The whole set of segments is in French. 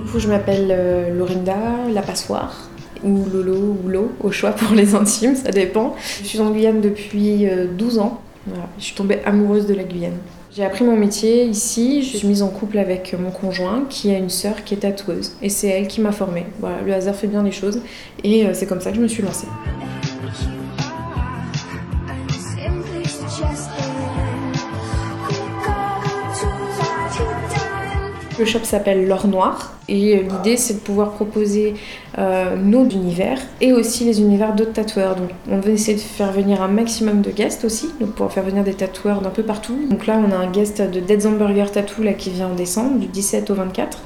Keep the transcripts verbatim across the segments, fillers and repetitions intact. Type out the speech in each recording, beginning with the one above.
coup, je m'appelle euh, Lorinda, la passoire, ou Lolo, ou Lo, au choix pour les intimes, ça dépend. Je suis en Guyane depuis euh, douze ans. Voilà. Je suis tombée amoureuse de la Guyane. J'ai appris mon métier ici, je suis mise en couple avec mon conjoint qui a une sœur qui est tatoueuse. Et c'est elle qui m'a formée. Voilà, le hasard fait bien les choses. Et euh, c'est comme ça que je me suis lancée. Le shop s'appelle L'Or Noir et l'idée c'est de pouvoir proposer euh, nos univers et aussi les univers d'autres tatoueurs. Donc on veut essayer de faire venir un maximum de guests aussi, donc pouvoir faire venir des tatoueurs d'un peu partout. Donc là on a un guest de Dead Hamburger Tattoo là, qui vient en décembre, du dix-sept au vingt-quatre.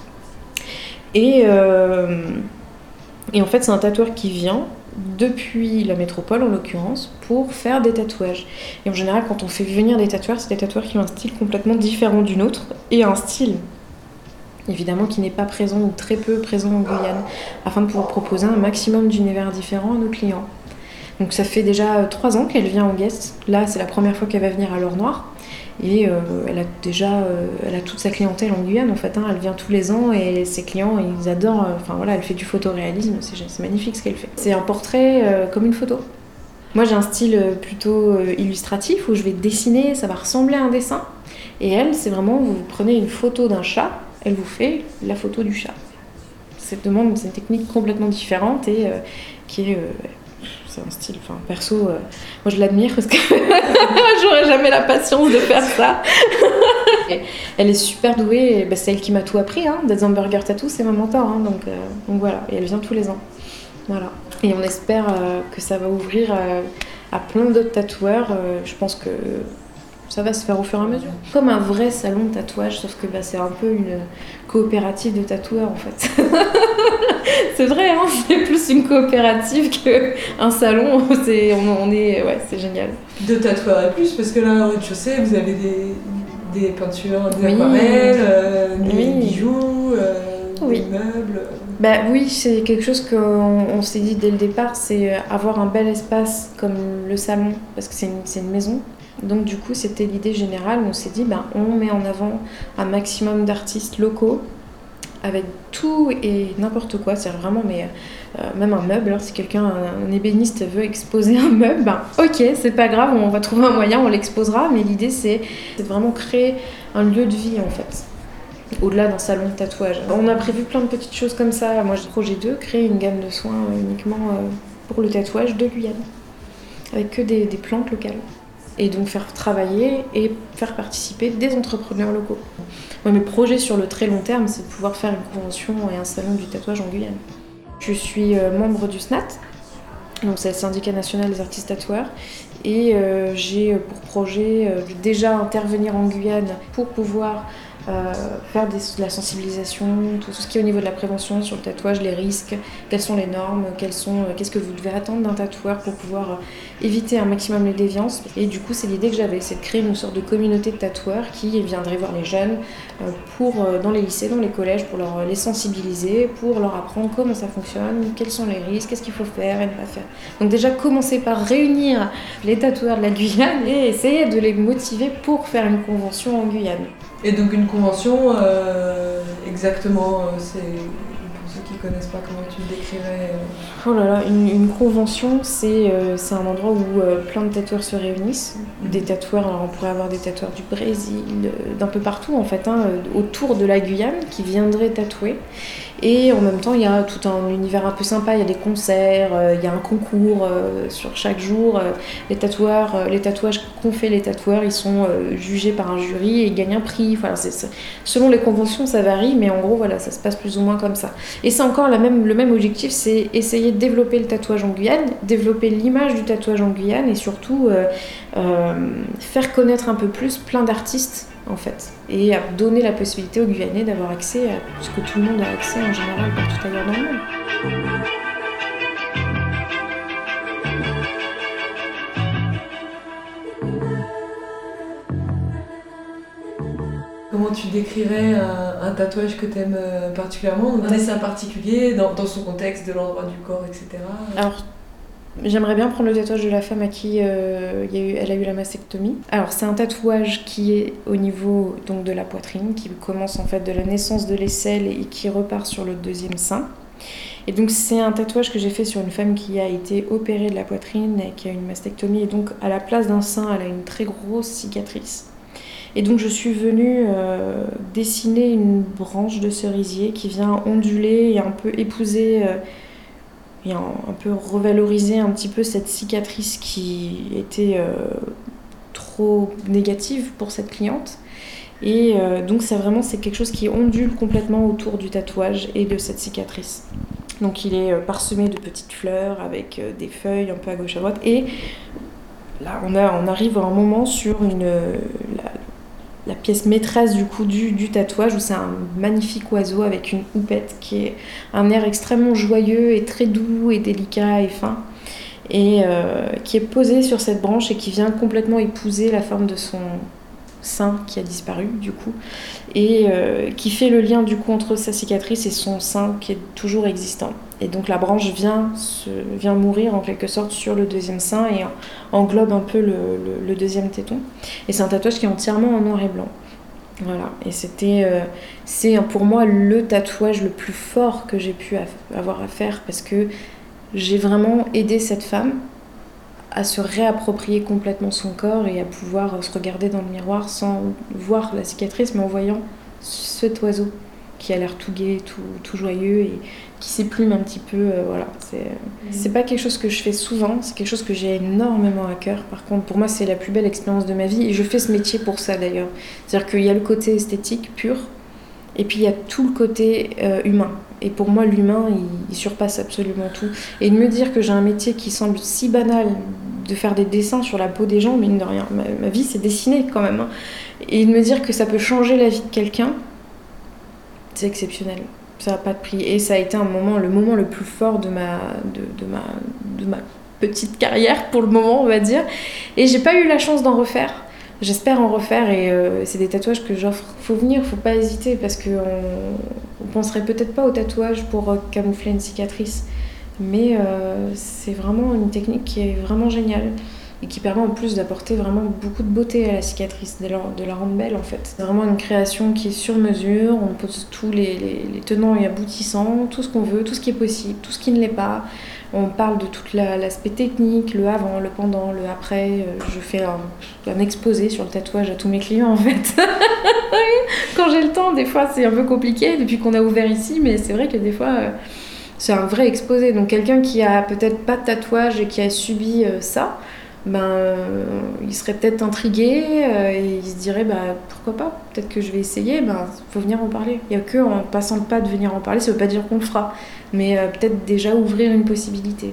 Et, euh, et en fait c'est un tatoueur qui vient depuis la métropole en l'occurrence pour faire des tatouages. Et en général quand on fait venir des tatoueurs, c'est des tatoueurs qui ont un style complètement différent du nôtre et un style évidemment qui n'est pas présent ou très peu présent en Guyane, afin de pouvoir proposer un maximum d'univers différents à nos clients. Donc ça fait déjà trois ans qu'elle vient en guest. Là, c'est la première fois qu'elle va venir à L'Or Noir. Et euh, elle a déjà euh, elle a toute sa clientèle en Guyane en fait. Hein. Elle vient tous les ans et ses clients, ils adorent. Enfin voilà, elle fait du photoréalisme, c'est, c'est magnifique ce qu'elle fait. C'est un portrait euh, comme une photo. Moi, j'ai un style plutôt euh, illustratif où je vais dessiner, ça va ressembler à un dessin. Et elle, c'est vraiment, vous prenez une photo d'un chat, elle vous fait la photo du chat. Cette demande, c'est une technique complètement différente et euh, qui est... Euh, c'est un style, enfin perso, euh, moi je l'admire parce que j'aurais jamais la patience de faire ça. Et elle est super douée, et, bah, c'est elle qui m'a tout appris, hein. Dead Hamburger Tattoo, c'est ma mentor, hein, donc, euh, donc voilà, et elle vient tous les ans. Voilà. Et on espère euh, que ça va ouvrir euh, à plein d'autres tatoueurs. Euh, je pense que ça va se faire au fur et à mesure. Comme un vrai salon de tatouage, sauf que bah, c'est un peu une coopérative de tatoueurs en fait. C'est vrai, hein, c'est plus une coopérative qu'un salon. C'est, on, on est, ouais, c'est génial. De tatoueurs et plus, parce que là, au rez-de-chaussée, vous avez des, des peintures, des oui. aquarelles, euh, des oui. bijoux, euh, oui. des meubles. Bah oui, c'est quelque chose qu'on on s'est dit dès le départ, c'est avoir un bel espace comme le salon, parce que c'est une, c'est une maison. Donc du coup, c'était l'idée générale. On s'est dit, ben, on met en avant un maximum d'artistes locaux avec tout et n'importe quoi. C'est vraiment, mais euh, même un meuble. Alors, si quelqu'un, un, un ébéniste veut exposer un meuble, ben ok, c'est pas grave, on va trouver un moyen, on l'exposera. Mais l'idée, c'est, c'est de vraiment créer un lieu de vie en fait, au-delà d'un salon de tatouage. On a prévu plein de petites choses comme ça. Moi, j'ai projet deux, créer une gamme de soins uniquement euh, pour le tatouage de Guyane, avec que des, des plantes locales. Et donc faire travailler et faire participer des entrepreneurs locaux. Moi, mes projets sur le très long terme, c'est de pouvoir faire une convention et un salon du tatouage en Guyane. Je suis euh, membre du S N A T, donc c'est le syndicat national des artistes tatoueurs, et euh, j'ai pour projet euh, de déjà intervenir en Guyane pour pouvoir euh, faire des, de la sensibilisation, tout ce qui est au niveau de la prévention sur le tatouage, les risques, quelles sont les normes, quelles sont, euh, qu'est-ce que vous devez attendre d'un tatoueur pour pouvoir euh, éviter un maximum les déviances. Et du coup, c'est l'idée que j'avais, c'est de créer une sorte de communauté de tatoueurs qui viendraient voir les jeunes euh, pour, euh, dans les lycées, dans les collèges, pour leur, les sensibiliser, pour leur apprendre comment ça fonctionne, quels sont les risques, qu'est-ce qu'il faut faire et ne pas faire. Donc déjà, commencer par réunir les tatoueurs de la Guyane et essayer de les motiver pour faire une convention en Guyane. Et donc une convention, euh, exactement, euh, c'est, pour ceux qui ne connaissent pas, comment tu le décrirais euh... Oh là là, une, une convention, c'est, euh, c'est un endroit où euh, plein de tatoueurs se réunissent. Mmh. Des tatoueurs, alors on pourrait avoir des tatoueurs du Brésil, d'un peu partout en fait, hein, autour de la Guyane, qui viendraient tatouer. Et en même temps, il y a tout un univers un peu sympa, il y a des concerts, euh, il y a un concours euh, sur chaque jour. Euh, les tatoueurs, euh, les tatouages qu'ont fait les tatoueurs, ils sont euh, jugés par un jury et ils gagnent un prix. Voilà, c'est, c'est, selon les conventions, ça varie, mais en gros, voilà, ça se passe plus ou moins comme ça. Et c'est encore la même, le même objectif, c'est essayer de développer le tatouage en Guyane, développer l'image du tatouage en Guyane et surtout euh, euh, faire connaître un peu plus plein d'artistes en fait, et à donner la possibilité aux Guyanais d'avoir accès à ce que tout le monde a accès en général partout ailleurs dans le monde. Comment tu décrirais un, un tatouage que tu aimes particulièrement, un dessin particulier, dans, dans son contexte de l'endroit du corps, et cetera. Alors, J'aimerais bien prendre le tatouage de la femme à qui euh, y a eu, elle a eu la mastectomie. Alors c'est un tatouage qui est au niveau donc, de la poitrine, qui commence en fait de la naissance de l'aisselle et qui repart sur le deuxième sein. Et donc c'est un tatouage que j'ai fait sur une femme qui a été opérée de la poitrine et qui a eu une mastectomie. Et donc à la place d'un sein, elle a une très grosse cicatrice. Et donc je suis venue euh, dessiner une branche de cerisier qui vient onduler et un peu épouser... Euh, et un, un peu revaloriser un petit peu cette cicatrice qui était euh, trop négative pour cette cliente. Et euh, donc c'est vraiment c'est quelque chose qui ondule complètement autour du tatouage et de cette cicatrice. Donc il est euh, parsemé de petites fleurs avec euh, des feuilles un peu à gauche à droite. Et là on, a, on arrive à un moment sur une, euh, la, la pièce maîtresse du coup du, du tatouage où c'est un magnifique oiseau avec une houppette qui est un air extrêmement joyeux et très doux et délicat et fin et euh, qui est posé sur cette branche et qui vient complètement épouser la forme de son sein qui a disparu du coup et euh, qui fait le lien du coup entre sa cicatrice et son sein qui est toujours existant. Et donc la branche vient, se, vient mourir en quelque sorte sur le deuxième sein et englobe un peu le, le, le deuxième téton. Et c'est un tatouage qui est entièrement en noir et blanc. Voilà. Et c'était, euh, c'est pour moi le tatouage le plus fort que j'ai pu avoir à faire parce que j'ai vraiment aidé cette femme à se réapproprier complètement son corps et à pouvoir se regarder dans le miroir sans voir la cicatrice mais en voyant cet oiseau qui a l'air tout gai, tout, tout joyeux et qui s'éplume un petit peu, euh, voilà. C'est, mmh. c'est pas quelque chose que je fais souvent, c'est quelque chose que j'ai énormément à cœur. Par contre, pour moi, c'est la plus belle expérience de ma vie et je fais ce métier pour ça d'ailleurs. C'est-à-dire qu'il y a le côté esthétique pur et puis il y a tout le côté euh, humain. Et pour moi, l'humain, il, il surpasse absolument tout. Et de me dire que j'ai un métier qui semble si banal, de faire des dessins sur la peau des gens, mine de rien, ma, ma vie, c'est dessiner quand même. Hein. Et de me dire que ça peut changer la vie de quelqu'un, c'est exceptionnel. Ça n'a pas de prix. Et ça a été un moment, le moment le plus fort de ma, de, de ma, de ma petite carrière, pour le moment, on va dire. Et j'ai pas eu la chance d'en refaire. J'espère en refaire et euh, c'est des tatouages que j'offre. Faut venir, faut pas hésiter parce qu'on on penserait peut-être pas au tatouage pour euh, camoufler une cicatrice. Mais euh, c'est vraiment une technique qui est vraiment géniale et qui permet en plus d'apporter vraiment beaucoup de beauté à la cicatrice, de la, de la rendre belle en fait. C'est vraiment une création qui est sur mesure, on pose tous les, les, les tenants et aboutissants, tout ce qu'on veut, tout ce qui est possible, tout ce qui ne l'est pas. On parle de tout la, l'aspect technique, le avant, le pendant, le après. Je fais un, un exposé sur le tatouage à tous mes clients en fait. Quand j'ai le temps, des fois c'est un peu compliqué depuis qu'on a ouvert ici, mais c'est vrai que des fois c'est un vrai exposé. Donc quelqu'un qui a peut-être pas de tatouage et qui a subi ça, ben, euh, il serait peut-être intrigué euh, et il se dirait bah, pourquoi pas, peut-être que je vais essayer, ben, faut venir en parler. Il n'y a que en passant le pas de venir en parler, ça ne veut pas dire qu'on le fera, mais euh, peut-être déjà ouvrir une possibilité.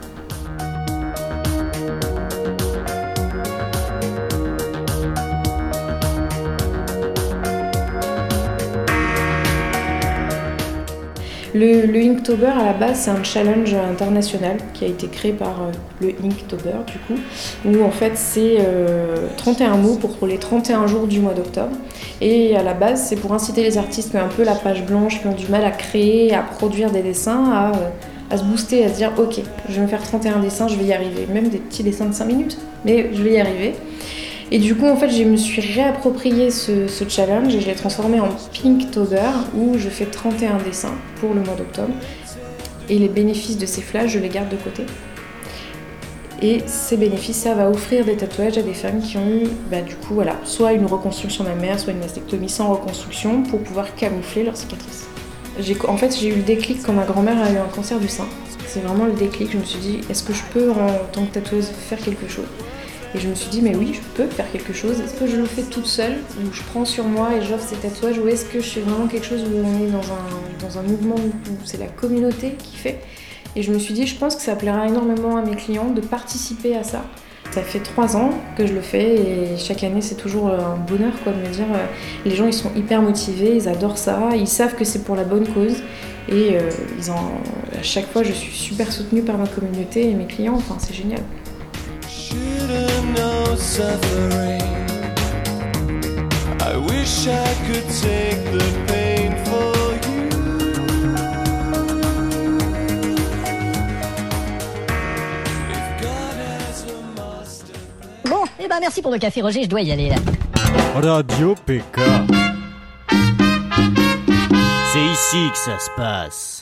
Le, le Inktober, à la base, c'est un challenge international qui a été créé par euh, le Inktober, du coup, où en fait c'est euh, trente et un mots pour les trente et un jours du mois d'octobre. Et à la base, c'est pour inciter les artistes qui ont un peu la page blanche, qui ont du mal à créer, à produire des dessins, à, euh, à se booster, à se dire ok, je vais me faire trente et un dessins, je vais y arriver. Même des petits dessins de cinq minutes, mais je vais y arriver. Et du coup, en fait, je me suis réapproprié ce, ce challenge et je l'ai transformé en Pinktober où je fais trente et un dessins pour le mois d'octobre. Et les bénéfices de ces flashs, je les garde de côté. Et ces bénéfices, ça va offrir des tatouages à des femmes qui ont eu, bah, du coup, voilà, soit une reconstruction mammaire, soit une mastectomie sans reconstruction pour pouvoir camoufler leurs cicatrices. J'ai, en fait, j'ai eu le déclic quand ma grand-mère a eu un cancer du sein. C'est vraiment le déclic. Je me suis dit, est-ce que je peux, en tant que tatoueuse, faire quelque chose ? Et je me suis dit, mais oui, je peux faire quelque chose. Est-ce que je le fais toute seule, où je prends sur moi et j'offre ces tatouages, ou est-ce que je fais vraiment quelque chose où on est dans un, dans un mouvement où c'est la communauté qui fait ? Et je me suis dit, je pense que ça plaira énormément à mes clients de participer à ça. Ça fait trois ans que je le fais et chaque année, c'est toujours un bonheur quoi, de me dire, euh, les gens ils sont hyper motivés, ils adorent ça, ils savent que c'est pour la bonne cause. Et euh, ils en, à chaque fois, je suis super soutenue par ma communauté et mes clients, enfin c'est génial. No suffering. I wish I could take the pain for you. Bon, eh ben merci pour le café Roger, je dois y aller là. Radio P K. C'est ici que ça se passe.